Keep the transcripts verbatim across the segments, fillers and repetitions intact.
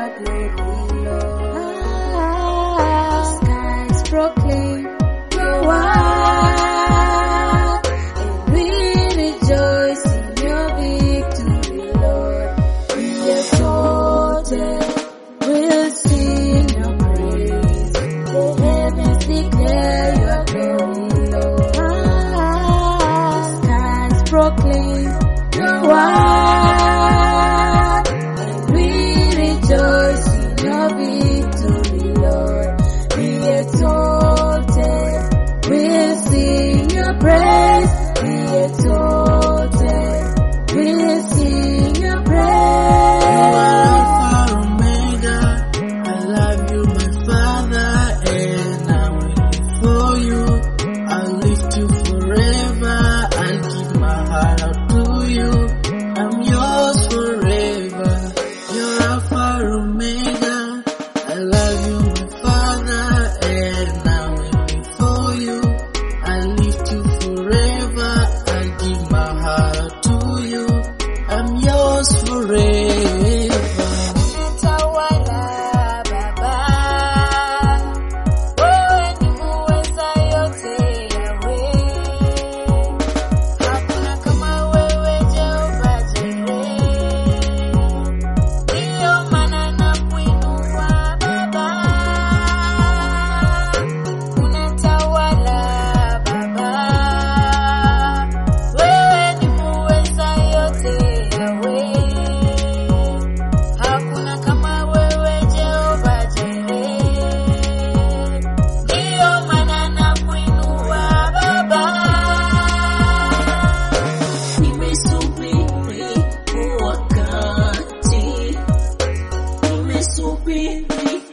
your glory, Lord. Ah, skies proclaim your word, and we rejoice in your victory, Lord. Be exalted, we'll sing your praise. The heavens declare your glory, Lord. Ah, skies proclaim your word, and we rejoice in your victory, Lord. Be exalted, we'll sing your praise. Be exalted, we'll sing your praise. You are Alpha Omega. I love you, my Father, and I will live for you. I'll lift you forever. I'll give my heart out to you. I'm yours forever. You're Alpha Omega. I love you, my Father, and I will live for you. I'll lift you forever. I'll give my heart out to you. I'm yours forever. Unatawala Baba, wewe ni muweza yote Yahweh. Hakuna kama wewe Jehova Jireh. Ndiyo maana nakuinua Baba. Unatawala Baba, wewe ni muweza yote Yahweh. Hakuna kama wewe Jehova Jireh. Ndiyo maana nakuinua Baba. Nimesubiri wakati, nimesubiri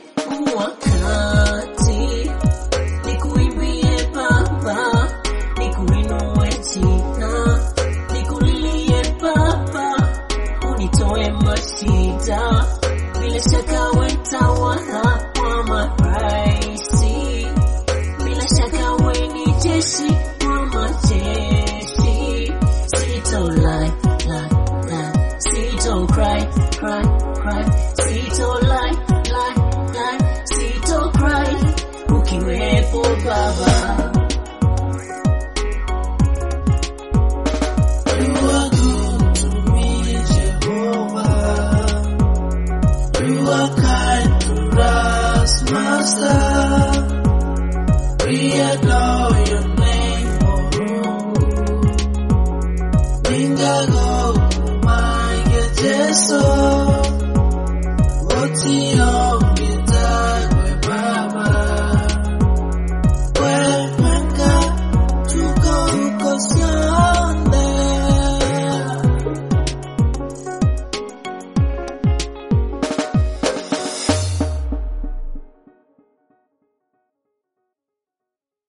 wakati, nikuimbie Baba, nikuinue tena, nikulilie Baba, unitoe mashida. Bila shaka wewe tawala wa maraisi, bila shaka wewe ni jeshi wa majeshi. Sito lie, lie, lie, sito cry, cry, cry, sito lie, lie, lie, sito cry, ukiwepo Baba. You are good to me, Jehovah. You are kind to us, Master. We adore your name, oh. Ningago, my Jesu. What's your